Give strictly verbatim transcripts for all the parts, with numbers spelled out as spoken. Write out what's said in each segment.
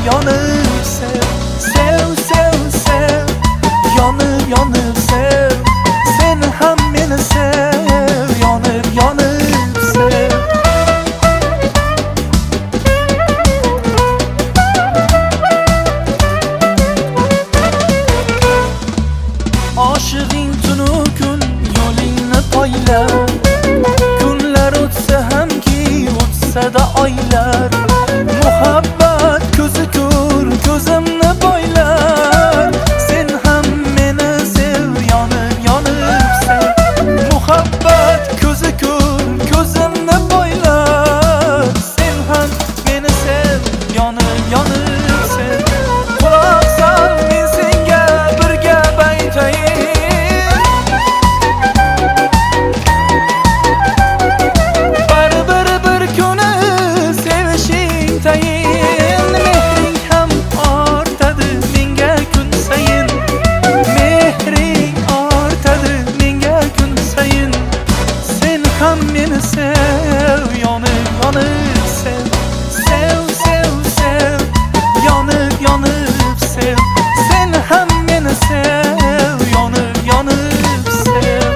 yonib sev. Sev, sev, sev, yonib, yonib sev. Sen ham meni sev, yonib, yonib sev. Oshig'ing tunu kun yo'lingni poylar. Kunlar o'tsa hamki o'tsa-da oylar. Muhabbat ko'zi ko'r ko'zimni boylar. Sen ham meni sev, yonib, yonib sev. Muhabbat ko'zi ko'r ko'zimni boylar. Sen ham meni sev, yonib, yonib sev. Quloq sol, men senga bir gap aytayin. Baribir bir kuni sevishing tayin. Mehring ham ortadi menga kun sayin. Mehring ortadi menga kun sayin. Sen ham meni sev, yonib, yonib sev. Sev, sev, sev, yonib, yonib sev. Sen ham meni sev, yonib, yonib sev.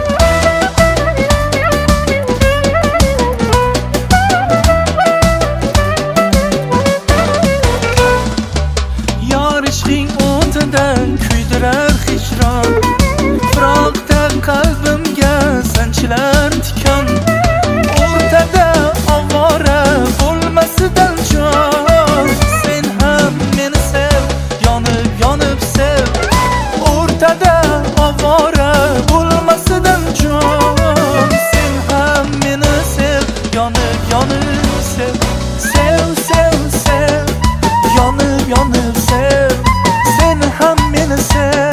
Yor ishqing o'tidan kuydirar hijron. Firoqda qalbimga sanchilar tikan. O'rtada ovora bo'lmasidan jon. Sen ham meni sev, yonib, yonib sev. O'rtada ovora bo'lmasidan jon. Sen ham meni sev, yonib, yonib sev. Sev, sev, sev, yonib, yonib sev. Sen ham meni sev.